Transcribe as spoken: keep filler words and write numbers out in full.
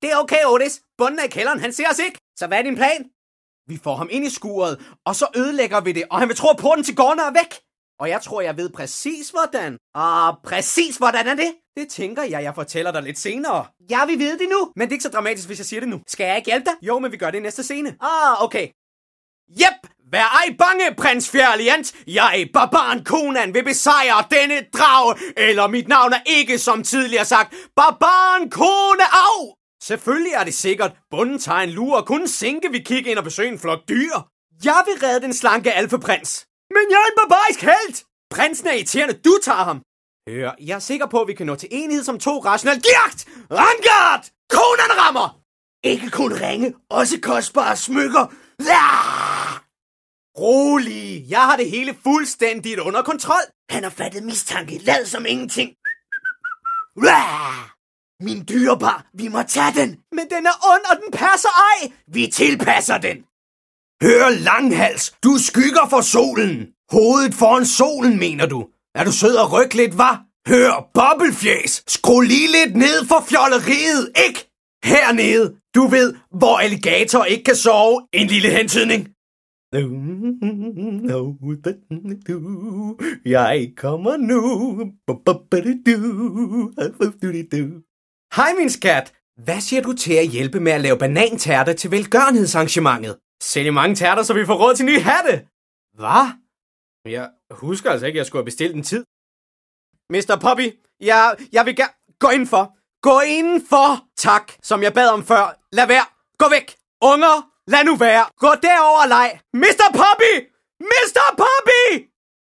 Det er okay, Otis. Bunden af i kælderen, han ser os ikke. Så hvad er din plan? Vi får ham ind i skuret, og så ødelægger vi det, og han vil tro, at porten til gården er væk. Og jeg tror, jeg ved præcis hvordan. Og præcis hvordan er det? Det tænker jeg, jeg fortæller dig lidt senere. Jeg vil vide det nu. Men det er ikke så dramatisk, hvis jeg siger det nu. Skal jeg ikke hjælpe dig? Jo, men vi gør det i næste scene. Ah, okay. Jep! Vær ej bange, prins Fjerliant. Jeg, barbaren Conan, vil besejre denne drage. Eller mit navn er ikke, som tidligere sagt, barbaren Conan. Au! Selvfølgelig er det sikkert. Bunden tager en lure og kun sinke vi kigge ind og besøge en flok dyr. Jeg vil redde den slanke alfeprins. Men jeg er en barbarisk helt! Prinsen er irriterende, du tager ham. Hør, jeg er sikker på, at vi kan nå til enighed som to rationelle. Gjagt! Rangard! Conan rammer! Ikke kun ringe, også kostbare smykker. Ah! Rolig, jeg har det hele fuldstændigt under kontrol. Han har fattet mistanke, lad som ingenting. Ah! Min dyrebar, vi må tage den. Men den er ond, og den passer ej. Vi tilpasser den. Hør, langhals, du skygger for solen. Hovedet foran solen, mener du? Er du sød og ryk lidt, hva? Hør, bobbelfjæs, skru lige lidt ned for fjolleriet, ikke? Hernede, du ved, hvor alligator ikke kan sove. En lille hentydning. Jeg kommer nu. Hej, min skat. Hvad siger du til at hjælpe med at lave banantærter til velgørenhedsarrangementet? Sælge mange tærter, så vi får råd til nye hatte. Hvad? Jeg husker altså ikke, at jeg skulle have bestilt en tid. mister Poppy, jeg, jeg vil gerne... Gå indenfor. Gå indenfor. Tak, som jeg bad om før. Lad være. Gå væk. Unger, lad nu være. Gå derover og leg. mister Poppy! mister Poppy!